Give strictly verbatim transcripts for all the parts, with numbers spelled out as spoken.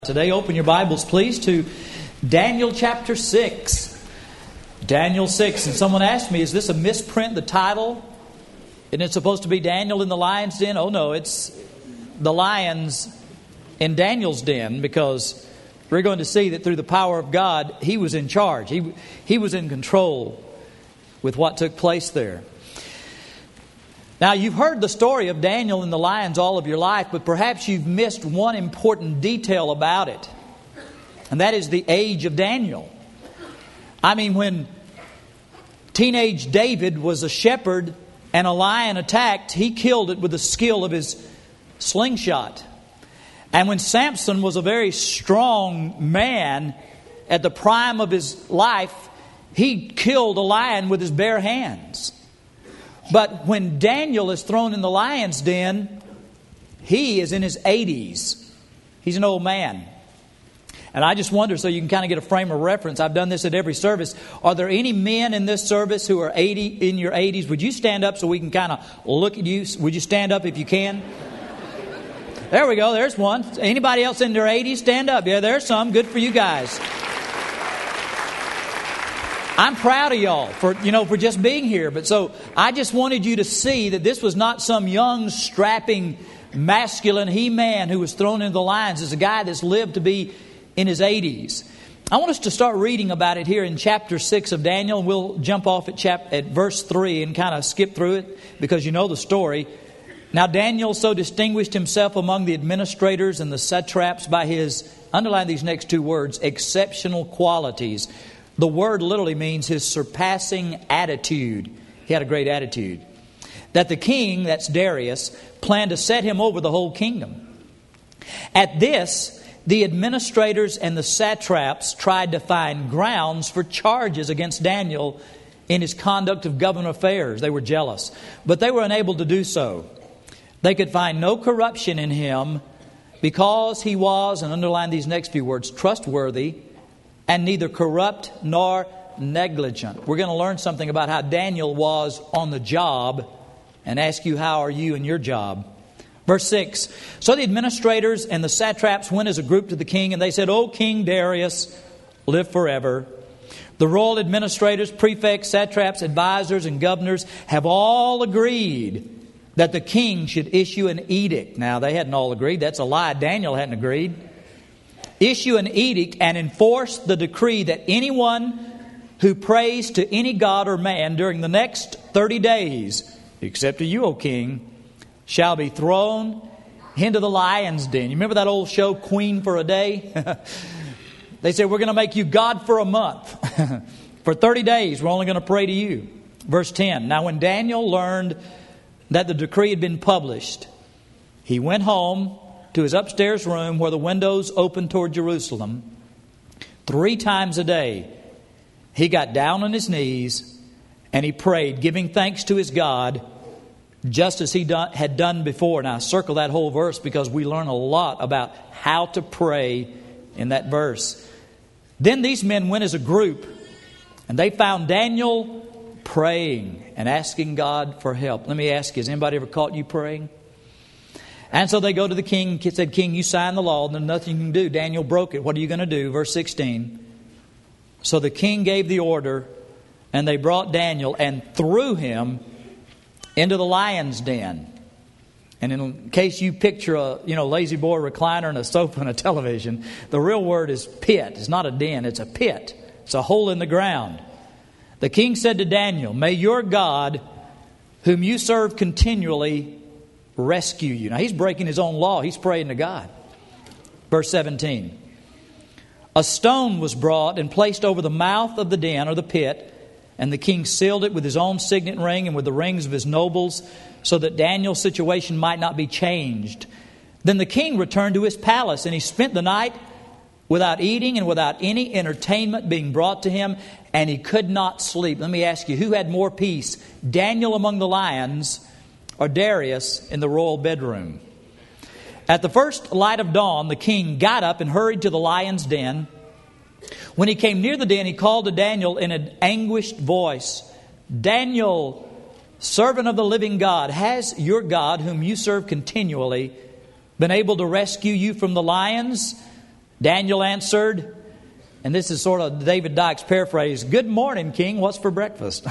Today, open your Bibles, please, to Daniel chapter six. Daniel six. And someone asked me, is this a misprint, the title? Isn't it supposed to be Daniel in the lion's den? Oh, no, it's the lions in Daniel's den, because we're going to see that through the power of God, he was in charge. He, he was in control with what took place there. Now, you've heard the story of Daniel and the lions all of your life, but perhaps you've missed one important detail about it. And that is the age of Daniel. I mean, when teenage David was a shepherd and a lion attacked, he killed it with the skill of his slingshot. And when Samson was a very strong man at the prime of his life, he killed a lion with his bare hands. But when Daniel is thrown in the lion's den, he is in his eighties. He's an old man. And I just wonder, so you can kind of get a frame of reference. I've done this at every service. Are there any men in this service who are eighty, in your eighties? Would you stand up so we can kind of look at you? Would you stand up if you can? There we go. There's one. Anybody else in their eighties? Stand up. Yeah, there's some. Good for you guys. I'm proud of y'all for, you know, for just being here. But so I just wanted you to see that this was not some young, strapping, masculine he-man who was thrown into the lions. It's a guy that's lived to be in his eighties. I want us to start reading about it here in chapter six of Daniel. And we'll jump off at, chap- at verse three and kind of skip through it because you know the story. Now Daniel so distinguished himself among the administrators and the satraps by his, underline these next two words, exceptional qualities. The word literally means his surpassing attitude. He had a great attitude. That the king, that's Darius, planned to set him over the whole kingdom. At this, the administrators and the satraps tried to find grounds for charges against Daniel in his conduct of government affairs. They were jealous, but they were unable to do so. They could find no corruption in him because he was, and underline these next few words, trustworthy, and neither corrupt nor negligent. We're going to learn something about how Daniel was on the job and ask you, how are you in your job? Verse six. So the administrators and the satraps went as a group to the king, and they said, O King Darius, live forever. The royal administrators, prefects, satraps, advisors, and governors have all agreed that the king should issue an edict. Now, they hadn't all agreed. That's a lie. Daniel hadn't agreed. Issue an edict and enforce the decree that anyone who prays to any god or man during the next thirty days, except to you, O king, shall be thrown into the lion's den. You remember that old show, Queen for a Day? They said, we're going to make you God for a month. For thirty days, we're only going to pray to you. Verse ten. Now when Daniel learned that the decree had been published, he went home to his upstairs room where the windows opened toward Jerusalem. Three times a day, he got down on his knees and he prayed, giving thanks to his God, just as he done, had done before. Now, I circle that whole verse because we learn a lot about how to pray in that verse. Then these men went as a group, and they found Daniel praying and asking God for help. Let me ask you, has anybody ever caught you praying? And so they go to the king and said, King, you signed the law and there's nothing you can do. Daniel broke it. What are you going to do? Verse sixteen. So the king gave the order, and they brought Daniel and threw him into the lion's den. And in case you picture a you know lazy boy recliner and a sofa and a television, the real word is pit. It's not a den, it's a pit. It's a hole in the ground. The king said to Daniel, may your God, whom you serve continually, rescue you. Now he's breaking his own law. He's praying to God. Verse seventeen. A stone was brought and placed over the mouth of the den or the pit, and the king sealed it with his own signet ring and with the rings of his nobles, so that Daniel's situation might not be changed. Then the king returned to his palace, and he spent the night without eating and without any entertainment being brought to him, and he could not sleep. Let me ask you, who had more peace? Daniel among the lions, or Darius in the royal bedroom? At the first light of dawn, the king got up and hurried to the lion's den. When he came near the den, he called to Daniel in an anguished voice, Daniel, servant of the living God, has your God, whom you serve continually, been able to rescue you from the lions? Daniel answered, and this is sort of David Dyke's paraphrase, "Good morning, King. What's for breakfast?"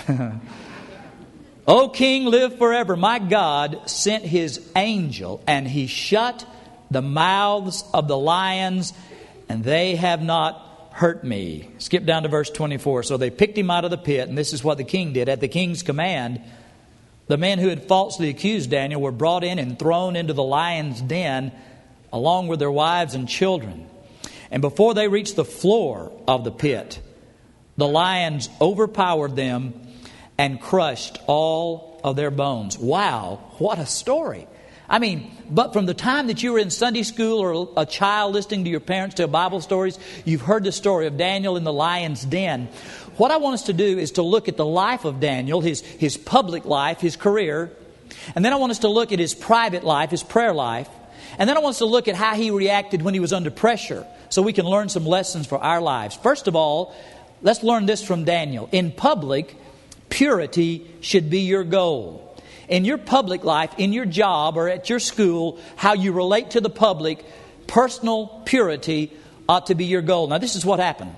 "O King, live forever. My God sent His angel, and He shut the mouths of the lions, and they have not hurt me." Skip down to verse twenty-four. "So they picked him out of the pit," and this is what the king did. "At the king's command, the men who had falsely accused Daniel were brought in and thrown into the lion's den, along with their wives and children. And before they reached the floor of the pit, the lions overpowered them and crushed all of their bones." Wow, what a story. I mean, but from the time that you were in Sunday school or a child listening to your parents tell Bible stories, you've heard the story of Daniel in the lion's den. What I want us to do is to look at the life of Daniel, his, his public life, his career. And then I want us to look at his private life, his prayer life. And then I want us to look at how he reacted when he was under pressure, so we can learn some lessons for our lives. First of all, let's learn this from Daniel. In public, purity should be your goal. In your public life, in your job or at your school, how you relate to the public, personal purity ought to be your goal. Now, this is what happened.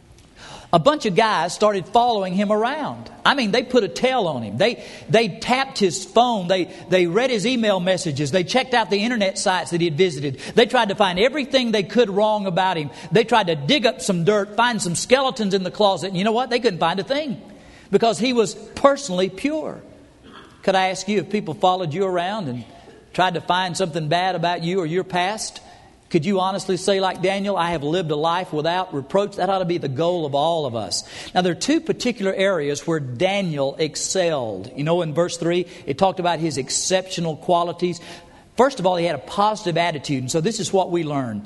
A bunch of guys started following him around. I mean, they put a tail on him. They they tapped his phone. They they read his email messages. They checked out the internet sites that he had visited. They tried to find everything they could wrong about him. They tried to dig up some dirt, find some skeletons in the closet. And you know what? They couldn't find a thing because he was personally pure. Could I ask you, if people followed you around and tried to find something bad about you or your past, could you honestly say, like Daniel, "I have lived a life without reproach"? That ought to be the goal of all of us. Now, there are two particular areas where Daniel excelled. You know, in verse three, it talked about his exceptional qualities. First of all, he had a positive attitude. And so this is what we learn.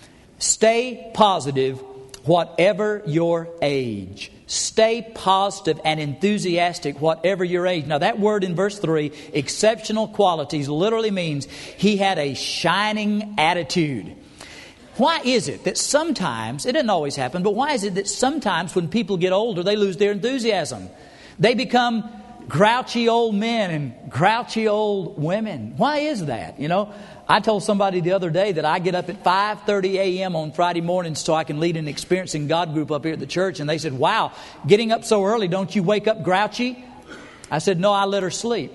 Stay positive, whatever your age. Stay positive and enthusiastic, whatever your age. Now, that word in verse three, exceptional qualities, literally means he had a shining attitude. Why is it that sometimes, it doesn't always happen, but why is it that sometimes when people get older, they lose their enthusiasm? They become grouchy old men and grouchy old women. Why is that? You know, I told somebody the other day that I get up at five thirty a.m. on Friday mornings so I can lead an Experiencing God group up here at the church. And they said, "Wow, getting up so early, don't you wake up grouchy?" I said, "No, I let her sleep."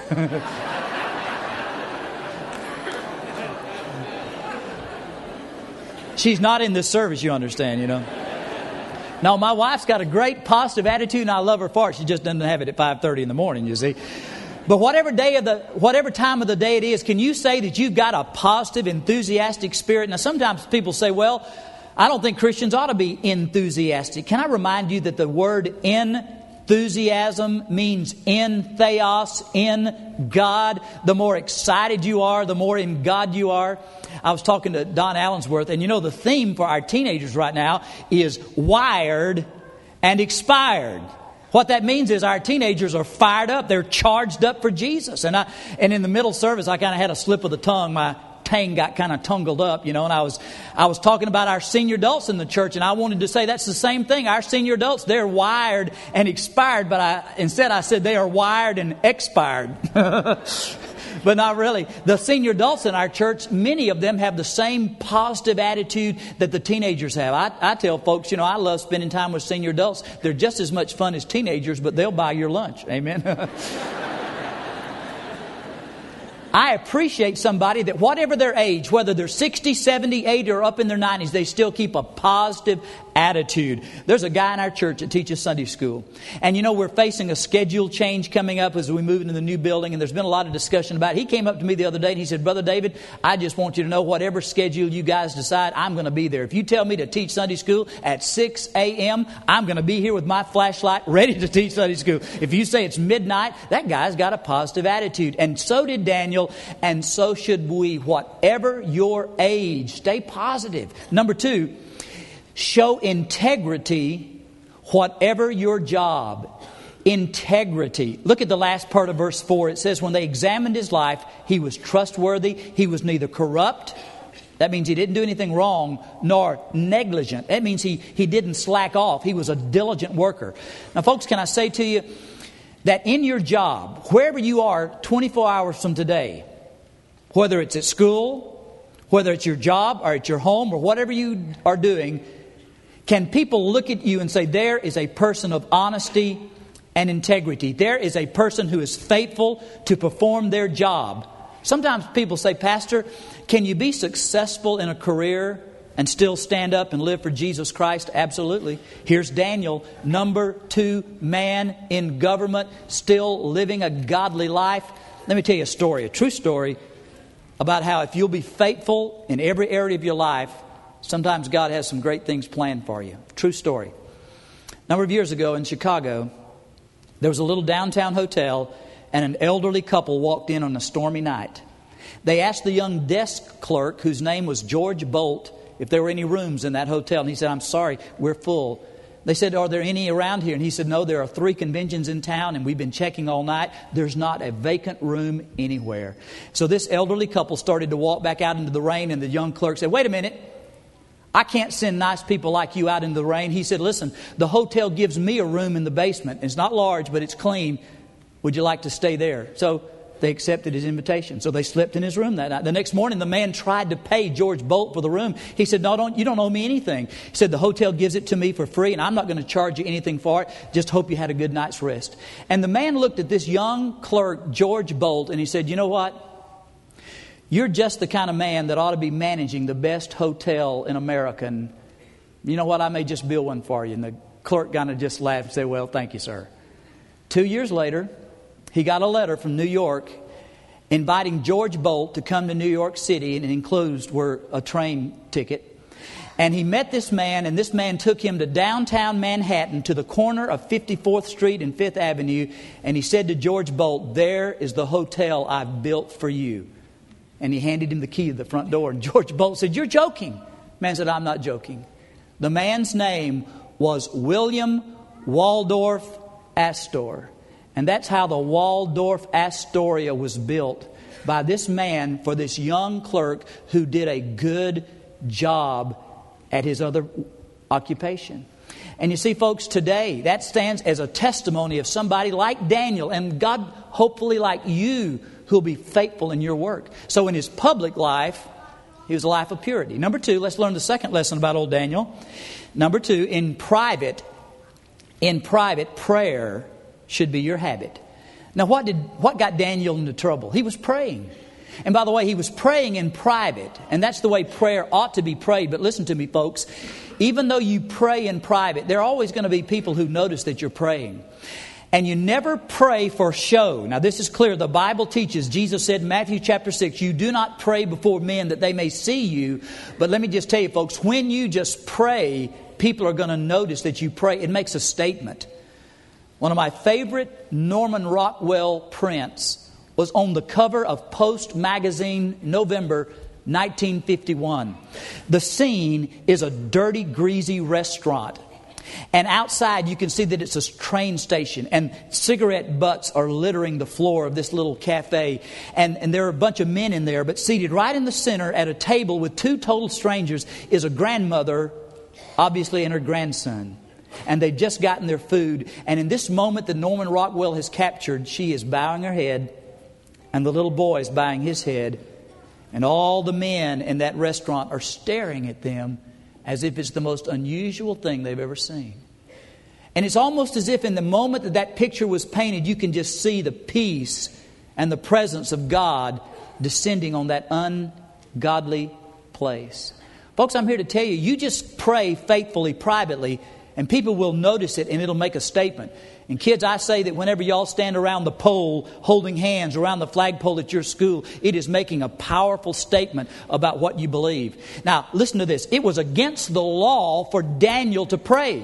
She's not in this service, you understand, you know. No, my wife's got a great positive attitude and I love her for it. She just doesn't have it at five thirty in the morning, you see. But whatever day of the, whatever time of the day it is, can you say that you've got a positive, enthusiastic spirit? Now, sometimes people say, "Well, I don't think Christians ought to be enthusiastic." Can I remind you that the word enthusiasm means in theos, in God. The more excited you are, the more in God you are. I was talking to Don Allensworth, and you know the theme for our teenagers right now is wired and expired. What that means is our teenagers are fired up. They're charged up for Jesus. And I, and in the middle service, I kind of had a slip of the tongue. My tang got kind of tangled up, you know, and I was, I was talking about our senior adults in the church, and I wanted to say that's the same thing. Our senior adults, they're wired and expired, but I, instead I said they are wired and expired. But not really. The senior adults in our church, many of them have the same positive attitude that the teenagers have. I, I tell folks, you know, I love spending time with senior adults. They're just as much fun as teenagers, but they'll buy your lunch. Amen. I appreciate somebody that whatever their age, whether they're sixty, seventy, eighty, or up in their nineties, they still keep a positive attitude. There's a guy in our church that teaches Sunday school. And you know, we're facing a schedule change coming up as we move into the new building. And there's been a lot of discussion about it. He came up to me the other day and he said, "Brother David, I just want you to know whatever schedule you guys decide, I'm going to be there. If you tell me to teach Sunday school at six a.m., I'm going to be here with my flashlight ready to teach Sunday school. If you say it's midnight," that guy's got a positive attitude. And so did Daniel. And so should we. Whatever your age, stay positive. Number two, show integrity whatever your job. Integrity. Look at the last part of verse four. It says, when they examined his life, he was trustworthy. He was neither corrupt. That means he didn't do anything wrong, nor negligent. That means he, he didn't slack off. He was a diligent worker. Now, folks, can I say to you that in your job, wherever you are twenty-four hours from today, whether it's at school, whether it's your job or at your home or whatever you are doing, can people look at you and say, there is a person of honesty and integrity. There is a person who is faithful to perform their job. Sometimes people say, Pastor, can you be successful in a career and still stand up and live for Jesus Christ? Absolutely. Here's Daniel, number two man in government, still living a godly life. Let me tell you a story, a true story about how if you'll be faithful in every area of your life, sometimes God has some great things planned for you. True story. A number of years ago in Chicago, there was a little downtown hotel, and an elderly couple walked in on a stormy night. They asked the young desk clerk, whose name was George Bolt, if there were any rooms in that hotel. And he said, I'm sorry, we're full. They said, are there any around here? And he said, no, there are three conventions in town, and we've been checking all night. There's not a vacant room anywhere. So this elderly couple started to walk back out into the rain, and the young clerk said, wait a minute. I can't send nice people like you out into the rain. He said, listen, the hotel gives me a room in the basement. It's not large, but it's clean. Would you like to stay there? So they accepted his invitation. So they slept in his room that night. The next morning, the man tried to pay George Bolt for the room. He said, no, don't, you don't owe me anything. He said, the hotel gives it to me for free, and I'm not going to charge you anything for it. Just hope you had a good night's rest. And the man looked at this young clerk, George Bolt, and he said, you know what? You're just the kind of man that ought to be managing the best hotel in America. And you know what? I may just build one for you. And the clerk kind of just laughed and said, well, thank you, sir. Two years later, he got a letter from New York inviting George Bolt to come to New York City, and enclosed were a train ticket. And he met this man, and this man took him to downtown Manhattan to the corner of fifty-fourth Street and Fifth Avenue. And he said to George Bolt, there is the hotel I've built for you. And he handed him the key to the front door. And George Bolt said, you're joking. The man said, I'm not joking. The man's name was William Waldorf Astor. And that's how the Waldorf Astoria was built, by this man for this young clerk who did a good job at his other occupation. And you see, folks, today that stands as a testimony of somebody like Daniel, and God hopefully like you, who'll be faithful in your work. So in his public life, he was a life of purity. Number two, let's learn the second lesson about old Daniel. Number two, in private, in private, prayer should be your habit. Now, what did what got Daniel into trouble? He was praying. And by the way, he was praying in private. And that's the way prayer ought to be prayed. But listen to me, folks. Even though you pray in private, there are always going to be people who notice that you're praying. And you never pray for show. Now, this is clear. The Bible teaches, Jesus said in Matthew chapter six, you do not pray before men that they may see you. But let me just tell you, folks, when you just pray, people are going to notice that you pray. It makes a statement. One of my favorite Norman Rockwell prints was on the cover of Post magazine, November nineteen fifty-one. The scene is a dirty, greasy restaurant. And outside you can see that it's a train station, and cigarette butts are littering the floor of this little cafe. And, and there are a bunch of men in there, but seated right in the center at a table with two total strangers is a grandmother, obviously, and her grandson. And they've just gotten their food. And in this moment that Norman Rockwell has captured, she is bowing her head, and the little boy is bowing his head. And all the men in that restaurant are staring at them as if it's the most unusual thing they've ever seen. And it's almost as if in the moment that that picture was painted, you can just see the peace and the presence of God descending on that ungodly place. Folks, I'm here to tell you, you just pray faithfully, privately, and people will notice it, and it'll make a statement. And kids, I say that whenever y'all stand around the pole holding hands around the flagpole at your school, it is making a powerful statement about what you believe. Now, listen to this. It was against the law for Daniel to pray.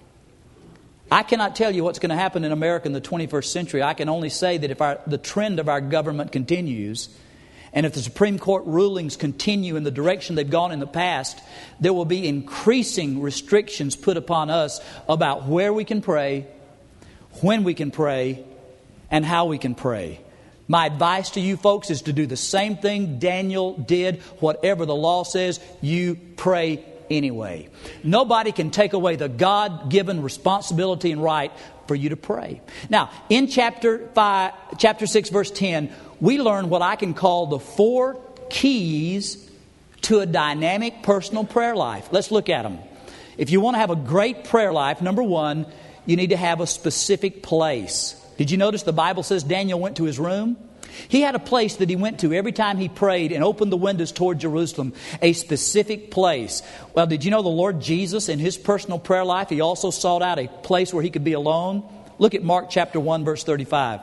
I cannot tell you what's going to happen in America in the twenty-first century. I can only say that if our, the trend of our government continues, and if the Supreme Court rulings continue in the direction they've gone in the past, there will be increasing restrictions put upon us about where we can pray, when we can pray, and how we can pray. My advice to you folks is to do the same thing Daniel did. Whatever the law says, you pray anyway. Nobody can take away the God-given responsibility and right for you to pray. Now, in chapter five, chapter six, verse ten, we learn what I can call the four keys to a dynamic personal prayer life. Let's look at them. If you want to have a great prayer life, number one, you need to have a specific place. Did you notice the Bible says Daniel went to his room? He had a place that he went to every time he prayed and opened the windows toward Jerusalem, a specific place. Well, did you know the Lord Jesus in his personal prayer life, he also sought out a place where he could be alone? Look at Mark chapter one, verse thirty-five.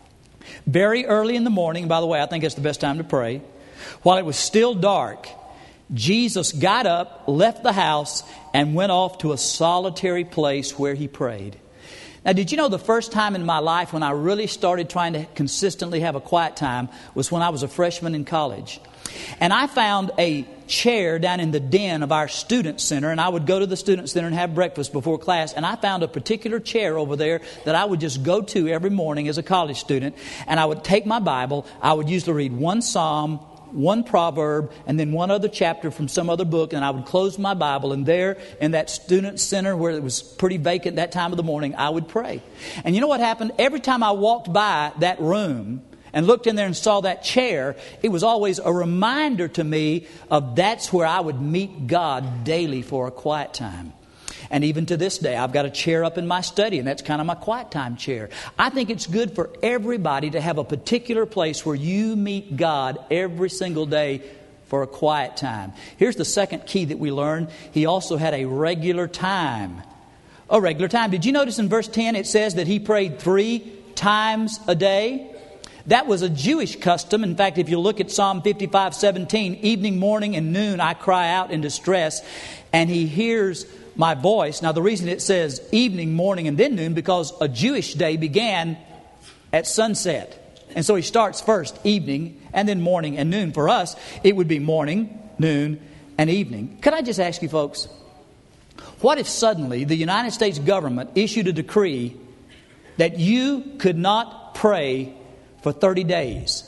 Very early in the morning, by the way, I think that's the best time to pray, while it was still dark, Jesus got up, left the house, and went off to a solitary place where he prayed. Now, did you know the first time in my life when I really started trying to consistently have a quiet time was when I was a freshman in college? And I found a chair down in the den of our student center, and I would go to the student center and have breakfast before class, and I found a particular chair over there that I would just go to every morning as a college student, and I would take my Bible. I would usually read one psalm, one proverb, and then one other chapter from some other book, and I would close my Bible, and there in that student center where it was pretty vacant that time of the morning, I would pray. And you know what happened? Every time I walked by that room and looked in there and saw that chair, it was always a reminder to me of that's where I would meet God daily for a quiet time. And even to this day, I've got a chair up in my study, and that's kind of my quiet time chair. I think it's good for everybody to have a particular place where you meet God every single day for a quiet time. Here's the second key that we learned. He also had a regular time. A regular time. Did you notice in verse ten it says that he prayed three times a day? That was a Jewish custom. In fact, if you look at Psalm fifty-five seventeen, evening, morning, and noon I cry out in distress, and he hears my voice. Now, the reason it says evening, morning, and then noon, because a Jewish day began at sunset. And so he starts first evening, and then morning and noon. For us, it would be morning, noon, and evening. Could I just ask you folks, what if suddenly the United States government issued a decree that you could not pray for thirty days?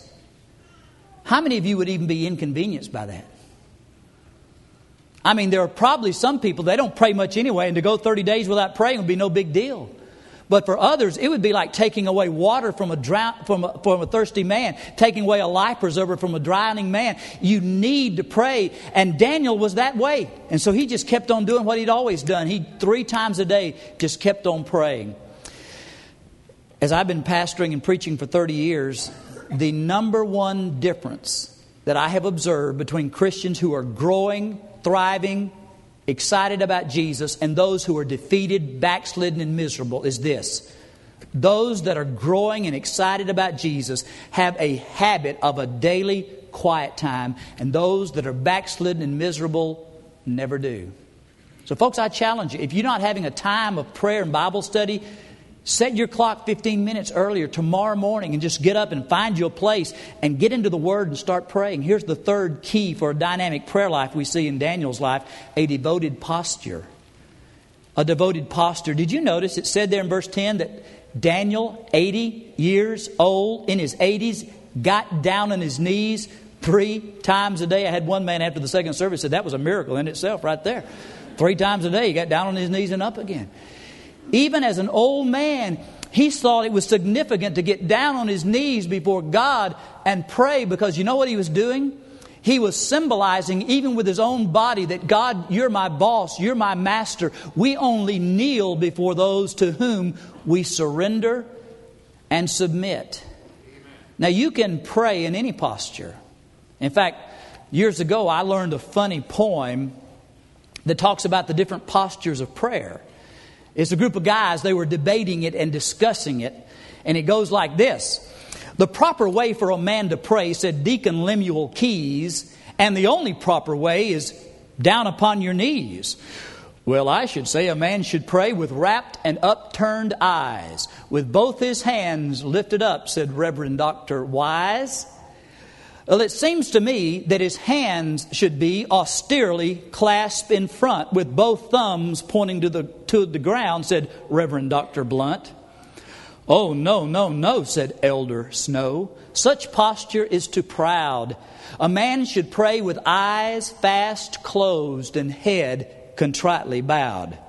How many of you would even be inconvenienced by that? I mean, there are probably some people, they don't pray much anyway, and to go thirty days without praying would be no big deal. But for others, it would be like taking away water from a, drown, from a, from a thirsty man, taking away a life preserver from a drowning man. You need to pray. And Daniel was that way. And so he just kept on doing what he'd always done. He, three times a day, just kept on praying. As I've been pastoring and preaching for thirty years, the number one difference that I have observed between Christians who are growing, thriving, excited about Jesus, and those who are defeated, backslidden, and miserable is this. Those that are growing and excited about Jesus have a habit of a daily quiet time, and those that are backslidden and miserable never do. So folks, I challenge you, if you're not having a time of prayer and Bible study, set your clock fifteen minutes earlier tomorrow morning and just get up and find you a place and get into the Word and start praying. Here's the third key for a dynamic prayer life we see in Daniel's life, a devoted posture. A devoted posture. Did you notice it said there in verse ten that Daniel, eighty years old, in his eighties, got down on his knees three times a day? I had one man after the second service said that was a miracle in itself right there. Three times a day he got down on his knees and up again. Even as an old man, he thought it was significant to get down on his knees before God and pray, because you know what he was doing? He was symbolizing, even with his own body, that God, you're my boss, you're my master. We only kneel before those to whom we surrender and submit. Now, you can pray in any posture. In fact, years ago, I learned a funny poem that talks about the different postures of prayer. It's a group of guys, they were debating it and discussing it. And it goes like this. The proper way for a man to pray, said Deacon Lemuel Keyes, and the only proper way is down upon your knees. Well, I should say a man should pray with rapt and upturned eyes, with both his hands lifted up, said Reverend Doctor Wise. Well, it seems to me that his hands should be austerely clasped in front with both thumbs pointing to the to the ground, said Reverend Doctor Blunt. Oh, no, no, no, said Elder Snow. Such posture is too proud. A man should pray with eyes fast closed and head contritely bowed.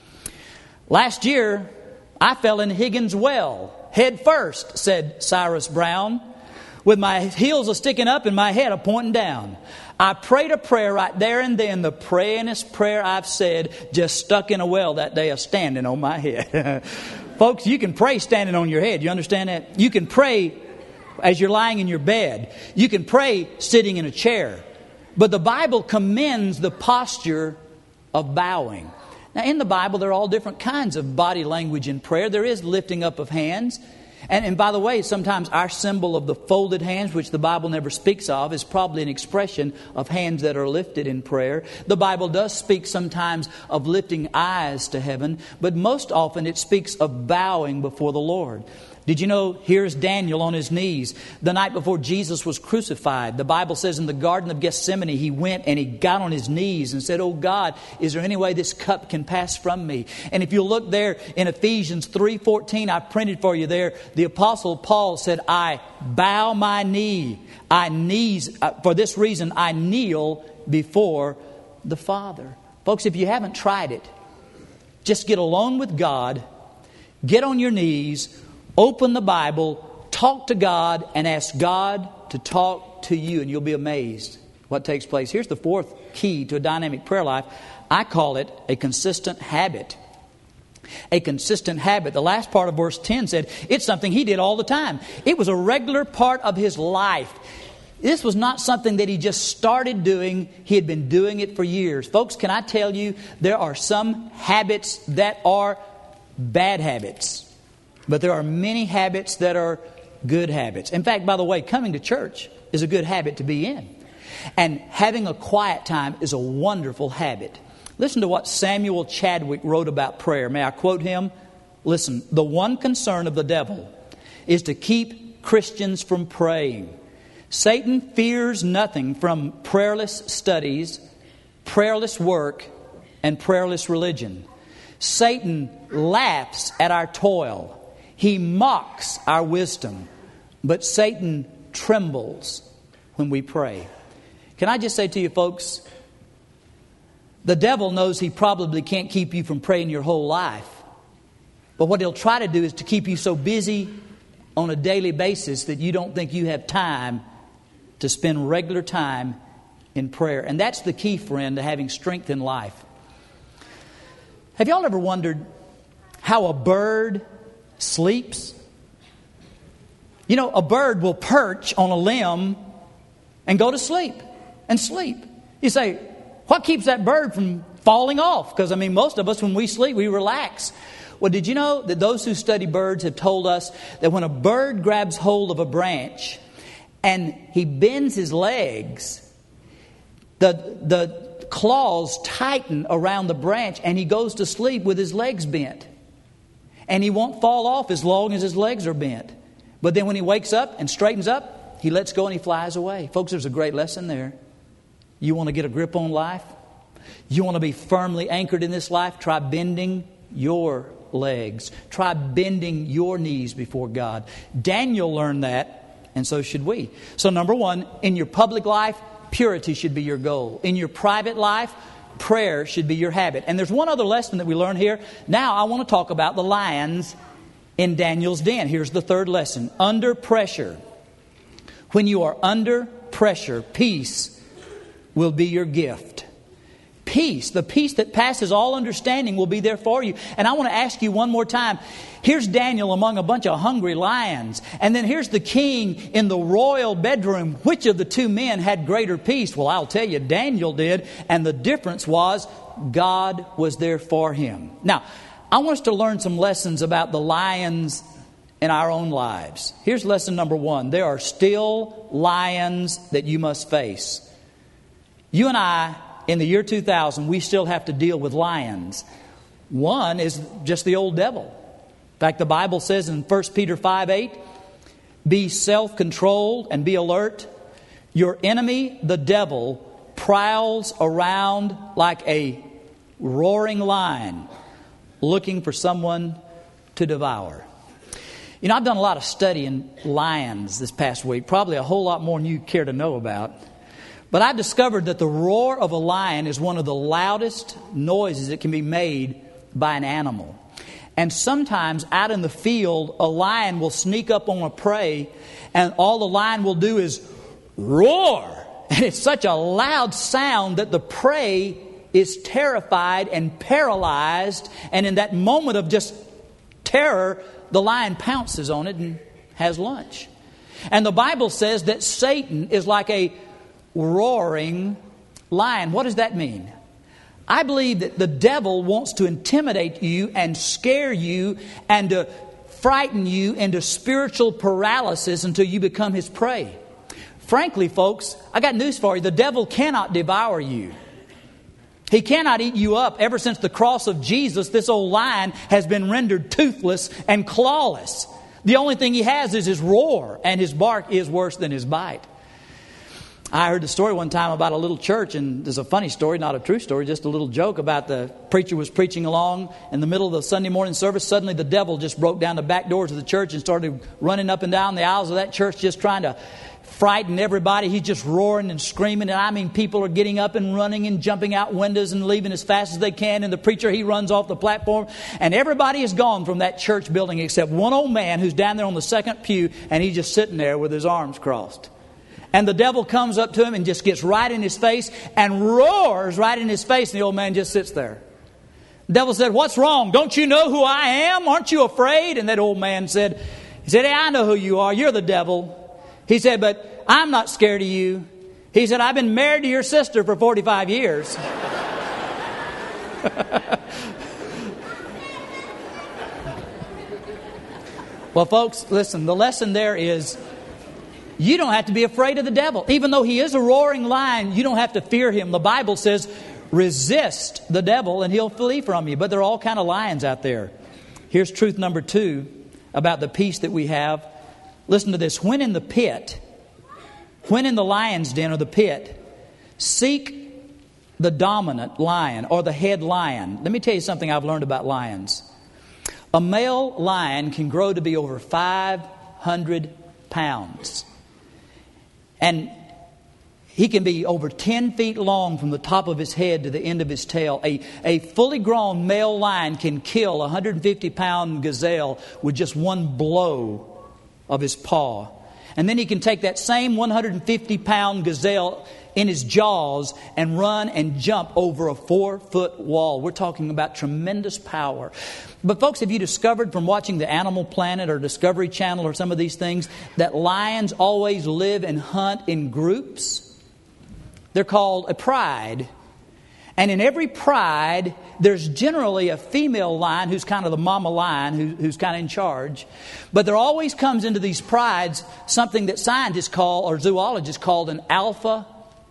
Last year, I fell in Higgins Well, head first, said Cyrus Brown, with my heels a sticking up and my head a pointing down. I prayed a prayer right there and then, the prayingest prayer I've said, just stuck in a well that day of standing on my head. Folks, you can pray standing on your head. You understand that? You can pray as you're lying in your bed. You can pray sitting in a chair. But the Bible commends the posture of bowing. Now, in the Bible, there are all different kinds of body language in prayer. There is lifting up of hands. And, and by the way, sometimes our symbol of the folded hands, which the Bible never speaks of, is probably an expression of hands that are lifted in prayer. The Bible does speak sometimes of lifting eyes to heaven, but most often it speaks of bowing before the Lord. Did you know, here's Daniel on his knees the night before Jesus was crucified. The Bible says in the Garden of Gethsemane, he went and he got on his knees and said, "Oh God, is there any way this cup can pass from me?" And if you look there in Ephesians three fourteen, I printed for you there, the Apostle Paul said, "I bow my knee. I knees, for this reason I kneel before the Father." Folks, if you haven't tried it, just get alone with God, get on your knees, open the Bible, talk to God, and ask God to talk to you, and you'll be amazed what takes place. Here's the fourth key to a dynamic prayer life. I call it a consistent habit. A consistent habit. The last part of verse ten said it's something he did all the time. It was a regular part of his life. This was not something that he just started doing. He had been doing it for years. Folks, can I tell you, there are some habits that are bad habits. But there are many habits that are good habits. In fact, by the way, coming to church is a good habit to be in. And having a quiet time is a wonderful habit. Listen to what Samuel Chadwick wrote about prayer. May I quote him? Listen, "The one concern of the devil is to keep Christians from praying. Satan fears nothing from prayerless studies, prayerless work, and prayerless religion. Satan laughs at our toil. He mocks our wisdom, but Satan trembles when we pray." Can I just say to you folks, the devil knows he probably can't keep you from praying your whole life. But what he'll try to do is to keep you so busy on a daily basis that you don't think you have time to spend regular time in prayer. And that's the key, friend, to having strength in life. Have y'all ever wondered how a bird sleeps? You know, a bird will perch on a limb and go to sleep and sleep. You say, what keeps that bird from falling off? Because, I mean, most of us, when we sleep, we relax. Well, did you know that those who study birds have told us that when a bird grabs hold of a branch and he bends his legs, the, the claws tighten around the branch and he goes to sleep with his legs bent. And he won't fall off as long as his legs are bent. But then when he wakes up and straightens up, he lets go and he flies away. Folks, there's a great lesson there. You want to get a grip on life? You want to be firmly anchored in this life? Try bending your legs. Try bending your knees before God. Daniel learned that, and so should we. So number one, in your public life, purity should be your goal. In your private life, prayer should be your habit. And there's one other lesson that we learn here. Now I want to talk about the lions in Daniel's den. Here's the third lesson. Under pressure. When you are under pressure, peace will be your gift. Peace, the peace that passes all understanding, will be there for you. And I want to ask you one more time. Here's Daniel among a bunch of hungry lions. And then here's the king in the royal bedroom. Which of the two men had greater peace? Well, I'll tell you, Daniel did. And the difference was God was there for him. Now, I want us to learn some lessons about the lions in our own lives. Here's lesson number one. There are still lions that you must face. You and I, in the year two thousand, we still have to deal with lions. One is just the old devil. In fact, the Bible says in First Peter five eight, be self-controlled and be alert. Your enemy, the devil, prowls around like a roaring lion looking for someone to devour. You know, I've done a lot of study in lions this past week, probably a whole lot more than you care to know about. But I discovered that the roar of a lion is one of the loudest noises that can be made by an animal. And sometimes out in the field, a lion will sneak up on a prey, and all the lion will do is roar. And it's such a loud sound that the prey is terrified and paralyzed. And in that moment of just terror, the lion pounces on it and has lunch. And the Bible says that Satan is like a roaring lion. What does that mean? I believe that the devil wants to intimidate you and scare you and to frighten you into spiritual paralysis until you become his prey. Frankly, folks, I got news for you. The devil cannot devour you. He cannot eat you up. Ever since the cross of Jesus, this old lion has been rendered toothless and clawless. The only thing he has is his roar, and his bark is worse than his bite. I heard the story one time about a little church, and there's a funny story, not a true story, just a little joke about the preacher was preaching along in the middle of the Sunday morning service. Suddenly the devil just broke down the back doors of the church and started running up and down the aisles of that church, just trying to frighten everybody. He's just roaring and screaming, and I mean people are getting up and running and jumping out windows and leaving as fast as they can, and the preacher, he runs off the platform, and everybody is gone from that church building except one old man who's down there on the second pew, and he's just sitting there with his arms crossed. And the devil comes up to him and just gets right in his face and roars right in his face, and the old man just sits there. The devil said, "What's wrong? Don't you know who I am? Aren't you afraid?" And that old man said, he said, "Hey, I know who you are. You're the devil." He said, "But I'm not scared of you." He said, "I've been married to your sister for forty-five years. Well, folks, listen, the lesson there is you don't have to be afraid of the devil. Even though he is a roaring lion, you don't have to fear him. The Bible says, resist the devil and he'll flee from you. But there are all kind of lions out there. Here's truth number two about the peace that we have. Listen to this. When in the pit, when in the lion's den or the pit, seek the dominant lion or the head lion. Let me tell you something I've learned about lions. A male lion can grow to be over five hundred pounds. And he can be over ten feet long from the top of his head to the end of his tail. A, a fully grown male lion can kill a one hundred fifty pound gazelle with just one blow of his paw. And then he can take that same one hundred fifty pound gazelle in his jaws and run and jump over a four foot wall. We're talking about tremendous power. But folks, have you discovered from watching the Animal Planet or Discovery Channel or some of these things that lions always live and hunt in groups? They're called a pride. And in every pride, there's generally a female lion who's kind of the mama lion, who, who's kind of in charge. But there always comes into these prides something that scientists call, or zoologists call, an alpha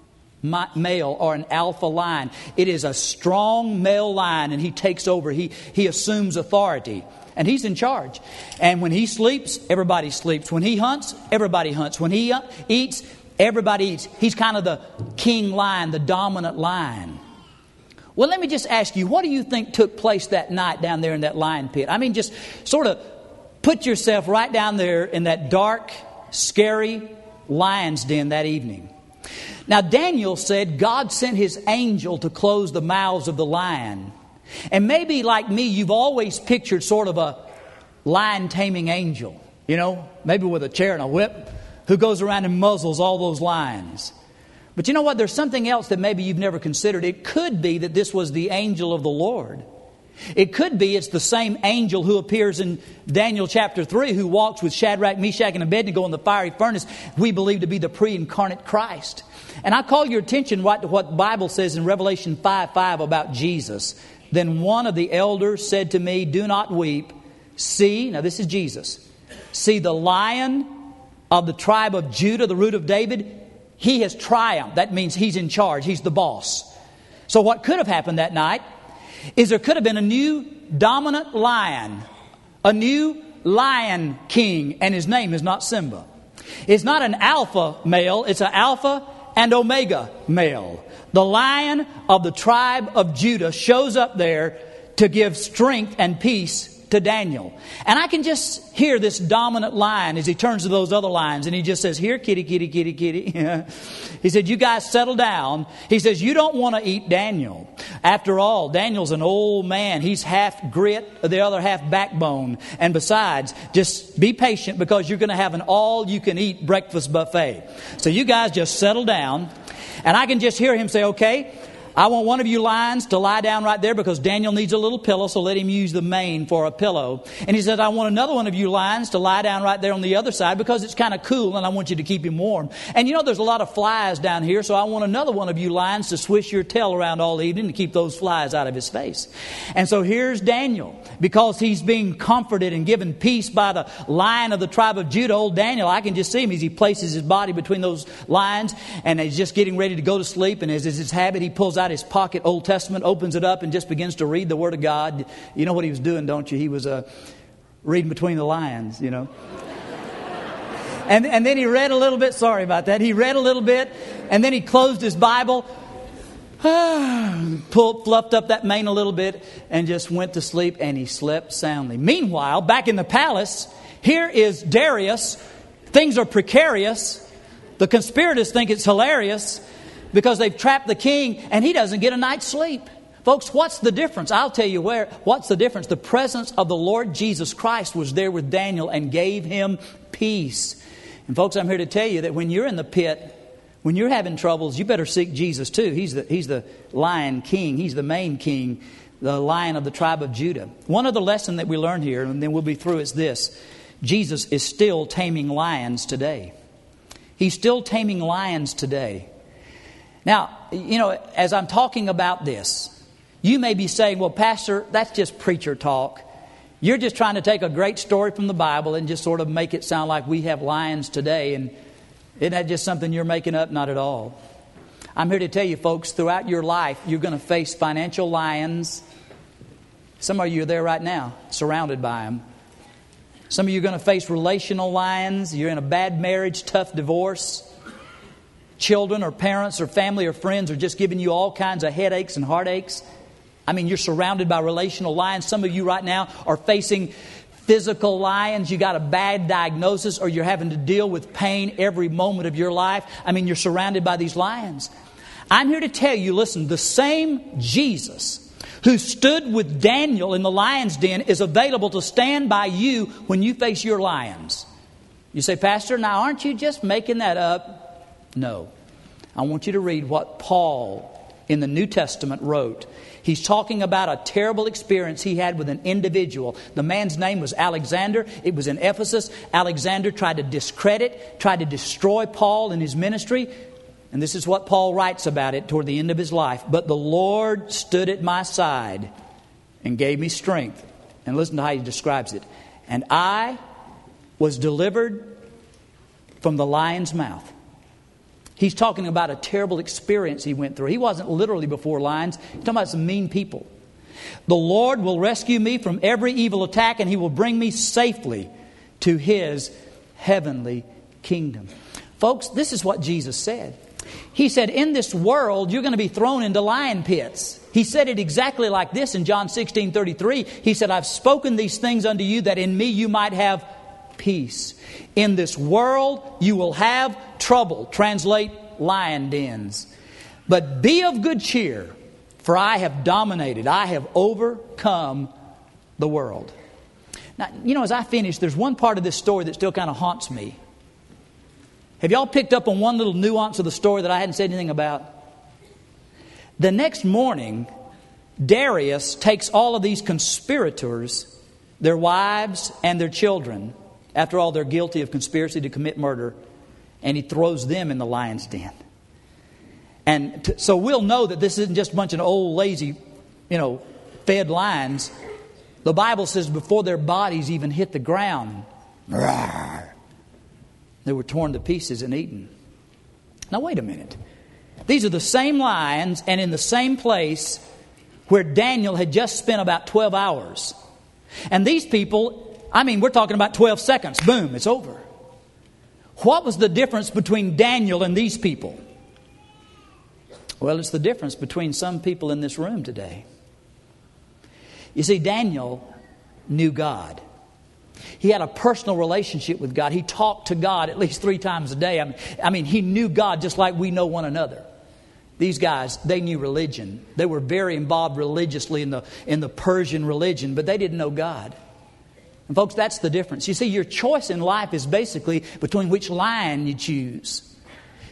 male or an alpha lion. It is a strong male lion, and he takes over. He, he assumes authority. And he's in charge. And when he sleeps, everybody sleeps. When he hunts, everybody hunts. When he uh, eats, everybody eats. He's kind of the king lion, the dominant lion. Well, let me just ask you, what do you think took place that night down there in that lion pit? I mean, just sort of put yourself right down there in that dark, scary lion's den that evening. Now, Daniel said God sent his angel to close the mouths of the lion. And maybe like me, you've always pictured sort of a lion taming angel, you know, maybe with a chair and a whip, who goes around and muzzles all those lions. But you know what? There's something else that maybe you've never considered. It could be that this was the angel of the Lord. It could be it's the same angel who appears in Daniel chapter three, who walks with Shadrach, Meshach, and Abednego in the fiery furnace, we believe to be the pre-incarnate Christ. And I call your attention right to what the Bible says in Revelation five five about Jesus. Then one of the elders said to me, "Do not weep. See," now this is Jesus, "see the Lion of the tribe of Judah, the root of David. He has triumphed." That means he's in charge. He's the boss. So what could have happened that night is there could have been a new dominant lion, a new lion king, and his name is not Simba. It's not an alpha male, it's an alpha and omega male. The Lion of the tribe of Judah shows up there to give strength and peace to Daniel. And I can just hear this dominant lion as he turns to those other lions and he just says, "Here, kitty, kitty, kitty, kitty." He said, "You guys settle down." He says, "You don't want to eat Daniel. After all, Daniel's an old man. He's half grit, the other half backbone. And besides, just be patient because you're going to have an all-you-can-eat breakfast buffet. So you guys just settle down." And I can just hear him say, okay, I want one of you lions to lie down right there because Daniel needs a little pillow, so let him use the mane for a pillow. And he says, I want another one of you lions to lie down right there on the other side because it's kind of cool and I want you to keep him warm. And you know, there's a lot of flies down here, so I want another one of you lions to swish your tail around all evening to keep those flies out of his face. And so here's Daniel, because he's being comforted and given peace by the lion of the tribe of Judah, old Daniel. I can just see him as he places his body between those lions and he's just getting ready to go to sleep. And as is his habit, he pulls out his pocket Old Testament, opens it up and just begins to read the Word of God. You know what he was doing, don't you? He was uh, reading between the lines, you know. and, and then he read a little bit. Sorry about that. He read a little bit and then he closed his Bible, pulled, fluffed up that mane a little bit and just went to sleep, and he slept soundly. Meanwhile, back in the palace, here is Darius. Things are precarious. The conspirators think it's hilarious because they've trapped the king and he doesn't get a night's sleep. Folks, what's the difference? I'll tell you where. What's the difference? The presence of the Lord Jesus Christ was there with Daniel and gave him peace. And folks, I'm here to tell you that when you're in the pit, when you're having troubles, you better seek Jesus too. He's the, he's the lion king. He's the main king, the lion of the tribe of Judah. One other lesson that we learn here, and then we'll be through, is this. Jesus is still taming lions today. He's still taming lions today. Now, you know, as I'm talking about this, you may be saying, well, Pastor, that's just preacher talk. You're just trying to take a great story from the Bible and just sort of make it sound like we have lions today. And isn't that just something you're making up? Not at all. I'm here to tell you, folks, throughout your life, you're going to face financial lions. Some of you are there right now, surrounded by them. Some of you are going to face relational lions. You're in a bad marriage, tough divorce. Children or parents or family or friends are just giving you all kinds of headaches and heartaches. I mean, you're surrounded by relational lions. Some of you right now are facing physical lions. You got a bad diagnosis or you're having to deal with pain every moment of your life. I mean, you're surrounded by these lions. I'm here to tell you, listen, the same Jesus who stood with Daniel in the lion's den is available to stand by you when you face your lions. You say, Pastor, now aren't you just making that up? No. I want you to read what Paul in the New Testament wrote. He's talking about a terrible experience he had with an individual. The man's name was Alexander. It was in Ephesus. Alexander tried to discredit, tried to destroy Paul and his ministry. And this is what Paul writes about it toward the end of his life. But the Lord stood at my side and gave me strength. And listen to how he describes it. And I was delivered from the lion's mouth. He's talking about a terrible experience he went through. He wasn't literally before lions. He's talking about some mean people. The Lord will rescue me from every evil attack, and He will bring me safely to His heavenly kingdom. Folks, this is what Jesus said. He said, in this world, you're going to be thrown into lion pits. He said it exactly like this in John sixteen thirty-three. He said, I've spoken these things unto you that in me you might have peace. In this world you will have trouble. Translate, lion dens. But be of good cheer, for I have dominated. I have overcome the world. Now, you know, as I finish, there's one part of this story that still kind of haunts me. Have y'all picked up on one little nuance of the story that I hadn't said anything about? The next morning, Darius takes all of these conspirators, their wives and their children. After all, they're guilty of conspiracy to commit murder. And he throws them in the lion's den. And t- so we'll know that this isn't just a bunch of old, lazy, you know, fed lions. The Bible says before their bodies even hit the ground, they were torn to pieces and eaten. Now, wait a minute. These are the same lions and in the same place where Daniel had just spent about twelve hours. And these people... I mean, we're talking about twelve seconds. Boom, it's over. What was the difference between Daniel and these people? Well, it's the difference between some people in this room today. You see, Daniel knew God. He had a personal relationship with God. He talked to God at least three times a day. I mean, I mean, he knew God just like we know one another. These guys, they knew religion. They were very involved religiously in the, in the Persian religion, but they didn't know God. And folks, that's the difference. You see, your choice in life is basically between which lion you choose.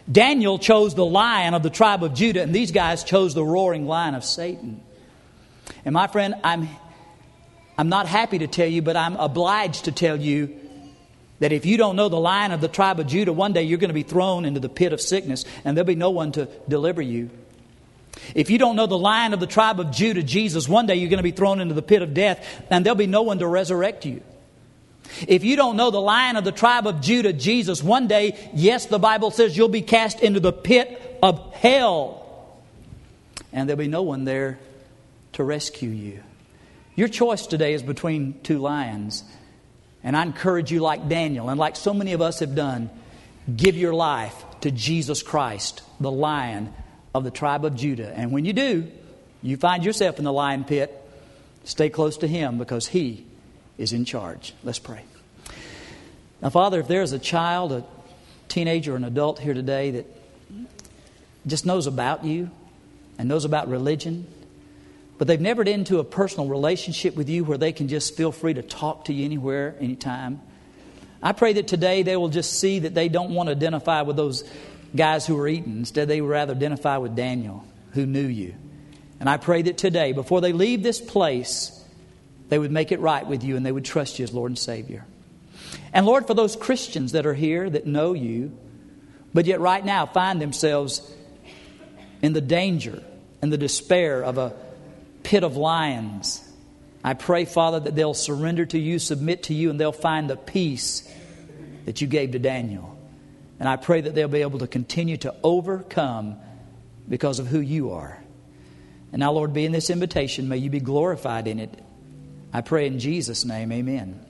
Daniel chose the lion of the tribe of Judah, and these guys chose the roaring lion of Satan. And my friend, I'm, I'm not happy to tell you, but I'm obliged to tell you that if you don't know the lion of the tribe of Judah, one day you're going to be thrown into the pit of sickness, and there'll be no one to deliver you. If you don't know the lion of the tribe of Judah, Jesus, one day you're going to be thrown into the pit of death, and there'll be no one to resurrect you. If you don't know the lion of the tribe of Judah, Jesus, one day, yes, the Bible says you'll be cast into the pit of hell. And there'll be no one there to rescue you. Your choice today is between two lions. And I encourage you, like Daniel, and like so many of us have done, give your life to Jesus Christ, the lion of the tribe of Judah. And when you do, you find yourself in the lion pit, stay close to Him because He is in charge. Let's pray. Now, Father, if there's a child, a teenager, or an adult here today that just knows about You and knows about religion, but they've never entered into a personal relationship with You where they can just feel free to talk to You anywhere, anytime, I pray that today they will just see that they don't want to identify with those guys who were eating. Instead, they would rather identify with Daniel, who knew You. And I pray that today, before they leave this place, they would make it right with You and they would trust You as Lord and Savior. And Lord, for those Christians that are here that know You, but yet right now find themselves in the danger and the despair of a pit of lions, I pray, Father, that they'll surrender to You, submit to You, and they'll find the peace that You gave to Daniel. And I pray that they'll be able to continue to overcome because of who You are. And now, Lord, be in this invitation. May You be glorified in it. I pray in Jesus' name, amen.